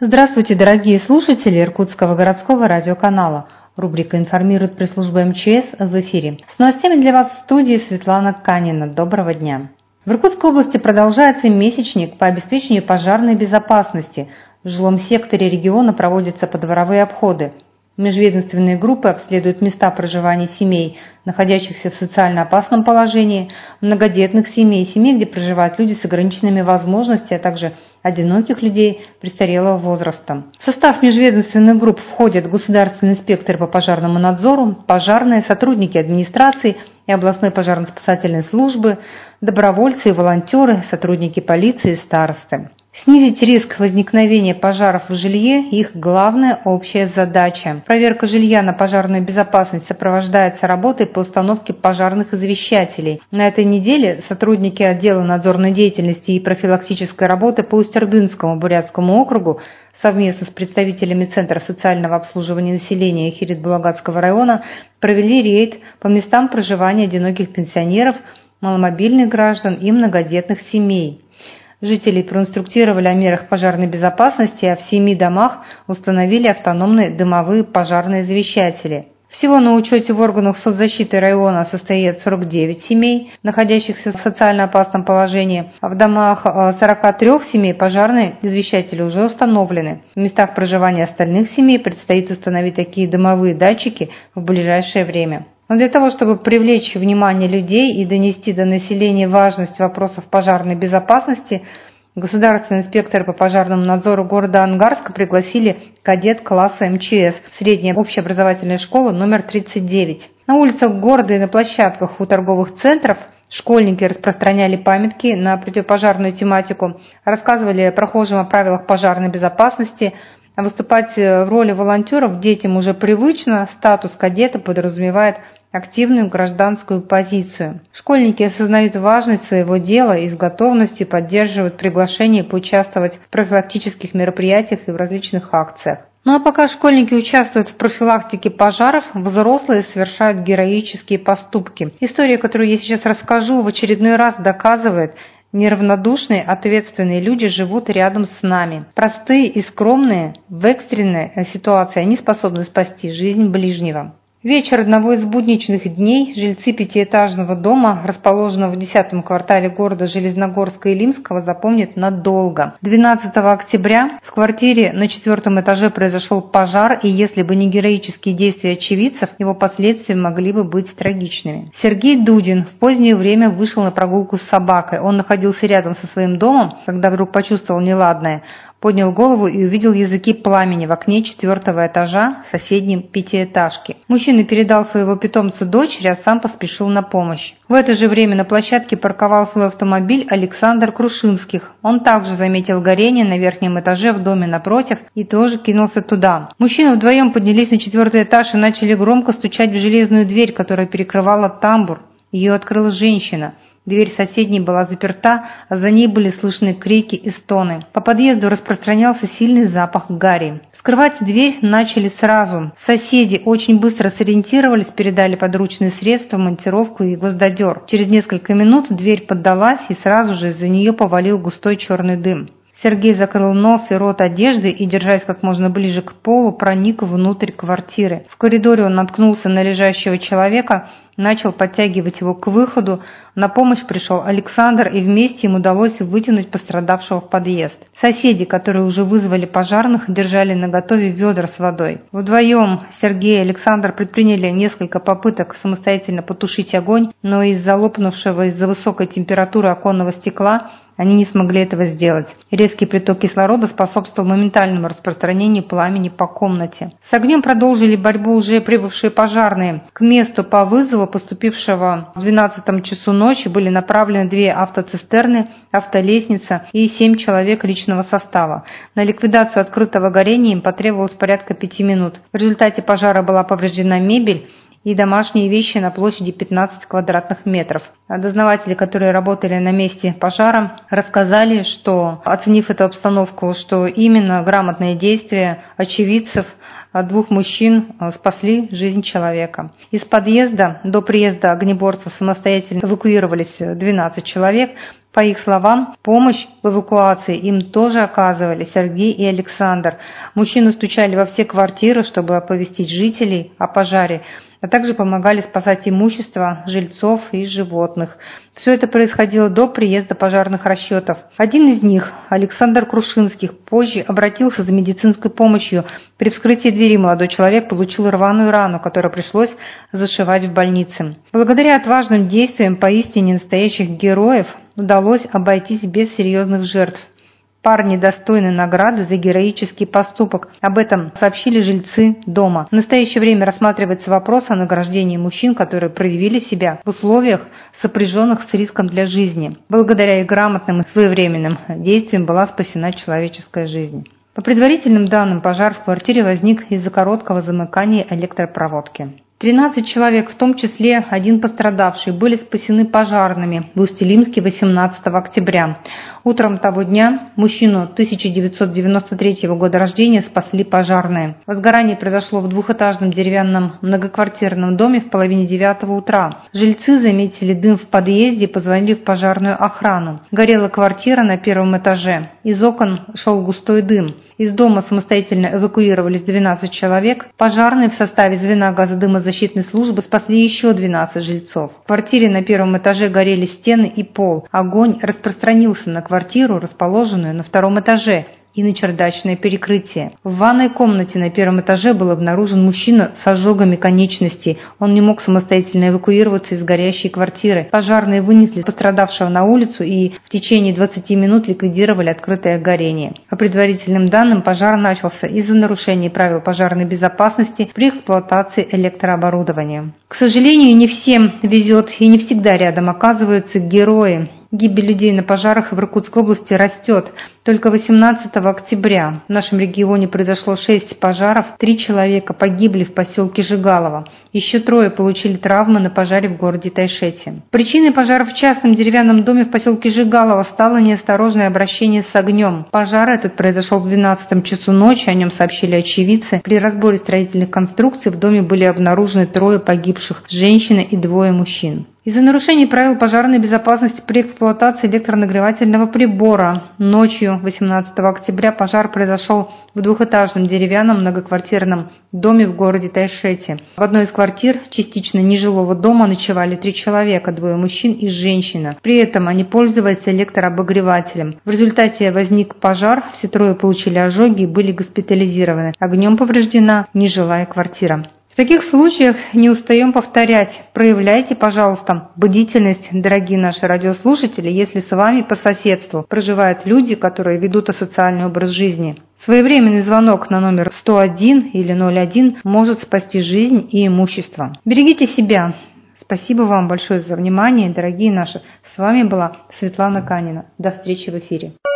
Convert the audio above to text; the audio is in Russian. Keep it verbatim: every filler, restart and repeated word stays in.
Здравствуйте, дорогие слушатели Иркутского городского радиоканала. Рубрика «Информирует пресс-служба МЧС» в эфире. С новостями для вас в студии Светлана Канина. Доброго дня. В Иркутской области продолжается месячник по обеспечению пожарной безопасности. В жилом секторе региона проводятся подворовые обходы. Межведомственные группы обследуют места проживания семей, находящихся в социально опасном положении, многодетных семей, семей, где проживают люди с ограниченными возможностями, а также одиноких людей престарелого возраста. В состав межведомственных групп входят государственный инспектор по пожарному надзору, пожарные, сотрудники администрации и областной пожарно-спасательной службы, добровольцы и волонтеры, сотрудники полиции и старосты. Снизить риск возникновения пожаров в жилье – их главная общая задача. Проверка жилья на пожарную безопасность сопровождается работой по установке пожарных извещателей. На этой неделе сотрудники отдела надзорной деятельности и профилактической работы по Усть-Ордынскому Бурятскому округу совместно с представителями Центра социального обслуживания населения Хирит-Булагатского района провели рейд по местам проживания одиноких пенсионеров, маломобильных граждан и многодетных семей. Жителей проинструктировали о мерах пожарной безопасности, а в семи домах установили автономные дымовые пожарные извещатели. Всего на учете в органах соцзащиты района состоит сорок девять семей, находящихся в социально опасном положении, а в домах сорока трёх семей пожарные извещатели уже установлены. В местах проживания остальных семей предстоит установить такие дымовые датчики в ближайшее время. Но для того, чтобы привлечь внимание людей и донести до населения важность вопросов пожарной безопасности, государственный инспектор по пожарному надзору города Ангарска пригласили кадет класса МЧС средней общеобразовательной школы номер тридцать девять. На улицах города и на площадках у торговых центров школьники распространяли памятки на противопожарную тематику, рассказывали прохожим о правилах пожарной безопасности. А выступать в роли волонтеров детям уже привычно, статус кадета подразумевает активную гражданскую позицию. Школьники осознают важность своего дела и с готовностью поддерживают приглашение поучаствовать в профилактических мероприятиях и в различных акциях. Ну а пока школьники участвуют в профилактике пожаров, взрослые совершают героические поступки. История, которую я сейчас расскажу, в очередной раз доказывает, неравнодушные, ответственные люди живут рядом с нами. Простые и скромные, в экстренной ситуации они способны спасти жизнь ближнего. Вечер одного из будничных дней жильцы пятиэтажного дома, расположенного в десятом квартале города Железногорска и Илимского, запомнят надолго. двенадцатого октября в квартире на четвертом этаже произошел пожар, и если бы не героические действия очевидцев, его последствия могли бы быть трагичными. Сергей Дудин в позднее время вышел на прогулку с собакой. Он находился рядом со своим домом, когда вдруг почувствовал неладное. Поднял голову и увидел языки пламени в окне четвертого этажа соседней пятиэтажки. Мужчина передал своего питомца дочери, а сам поспешил на помощь. В это же время на площадке парковал свой автомобиль Александр Крушинских. Он также заметил горение на верхнем этаже в доме напротив и тоже кинулся туда. Мужчины вдвоем поднялись на четвертый этаж и начали громко стучать в железную дверь, которая перекрывала тамбур. Ее открыла женщина. Дверь соседней была заперта, а за ней были слышны крики и стоны. По подъезду распространялся сильный запах гари. Вскрывать дверь начали сразу. Соседи очень быстро сориентировались, передали подручные средства, монтировку и гвоздодер. Через несколько минут дверь поддалась, и сразу же из-за нее повалил густой черный дым. Сергей закрыл нос и рот одеждой и, держась как можно ближе к полу, проник внутрь квартиры. В коридоре он наткнулся на лежащего человека, начал подтягивать его к выходу. На помощь пришел Александр, и вместе им удалось вытянуть пострадавшего в подъезд. Соседи, которые уже вызвали пожарных, держали наготове ведра с водой. Вдвоем Сергей и Александр предприняли несколько попыток самостоятельно потушить огонь, но из-за лопнувшего из-за высокой температуры оконного стекла они не смогли этого сделать. Резкий приток кислорода способствовал моментальному распространению пламени по комнате. С огнем продолжили борьбу уже прибывшие пожарные. К месту по вызову, поступившего в двенадцатом часу ночи, были направлены две автоцистерны, автолестница и семь человек личного состава. На ликвидацию открытого горения им потребовалось порядка пяти минут. В результате пожара была повреждена мебель и домашние вещи на площади пятнадцать квадратных метров. А дознаватели, которые работали на месте пожара, рассказали, что, оценив эту обстановку, что именно грамотные действия очевидцев двух мужчин спасли жизнь человека. Из подъезда до приезда огнеборцев самостоятельно эвакуировались двенадцать человек. По их словам, помощь в эвакуации им тоже оказывали Сергей и Александр. Мужчины стучали во все квартиры, чтобы оповестить жителей о пожаре, а также помогали спасать имущество жильцов и животных. Все это происходило до приезда пожарных расчетов. Один из них, Александр Крушинских, позже обратился за медицинской помощью. При вскрытии двери молодой человек получил рваную рану, которую пришлось зашивать в больнице. Благодаря отважным действиям поистине настоящих героев удалось обойтись без серьезных жертв. Парни достойны награды за героический поступок. Об этом сообщили жильцы дома. В настоящее время рассматривается вопрос о награждении мужчин, которые проявили себя в условиях, сопряженных с риском для жизни. Благодаря их грамотным и своевременным действиям была спасена человеческая жизнь. По предварительным данным, пожар в квартире возник из-за короткого замыкания электропроводки. тринадцать человек, в том числе один пострадавший, были спасены пожарными в Усть-Илимске восемнадцатого октября. Утром того дня мужчину тысяча девятьсот девяносто третьего года рождения спасли пожарные. Возгорание произошло в двухэтажном деревянном многоквартирном доме в половине девятого утра. Жильцы заметили дым в подъезде и позвонили в пожарную охрану. Горела квартира на первом этаже. Из окон шел густой дым. Из дома самостоятельно эвакуировались двенадцать человек. Пожарные в составе звена газодымозащитной службы спасли еще двенадцать жильцов. В квартире на первом этаже горели стены и пол. Огонь распространился на квартиру, расположенную на втором этаже, и на чердачное перекрытие. В ванной комнате на первом этаже был обнаружен мужчина с ожогами конечностей. Он не мог самостоятельно эвакуироваться из горящей квартиры. Пожарные вынесли пострадавшего на улицу и в течение двадцати минут ликвидировали открытое горение. По предварительным данным, пожар начался из-за нарушений правил пожарной безопасности при эксплуатации электрооборудования. К сожалению, не всем везет и не всегда рядом оказываются герои. Гибель людей на пожарах в Иркутской области растет. Только восемнадцатого октября в нашем регионе произошло шесть пожаров, три человека погибли в поселке Жигалово. Еще трое получили травмы на пожаре в городе Тайшете. Причиной пожара в частном деревянном доме в поселке Жигалово стало неосторожное обращение с огнем. Пожар этот произошел в двенадцатом часу ночи, о нем сообщили очевидцы. При разборе строительных конструкций в доме были обнаружены трое погибших – женщина и двое мужчин. Из-за нарушений правил пожарной безопасности при эксплуатации электронагревательного прибора ночью восемнадцатого октября пожар произошел в двухэтажном деревянном многоквартирном доме в городе Тайшете. В одной из квартир частично нежилого дома ночевали три человека, двое мужчин и женщина. При этом они пользовались электрообогревателем. В результате возник пожар, все трое получили ожоги и были госпитализированы. Огнем повреждена нежилая квартира. В таких случаях не устаем повторять: проявляйте, пожалуйста, бдительность, дорогие наши радиослушатели, если с вами по соседству проживают люди, которые ведут асоциальный образ жизни. Своевременный звонок на номер сто один или ноль один может спасти жизнь и имущество. Берегите себя. Спасибо вам большое за внимание, дорогие наши. С вами была Светлана Канина. До встречи в эфире.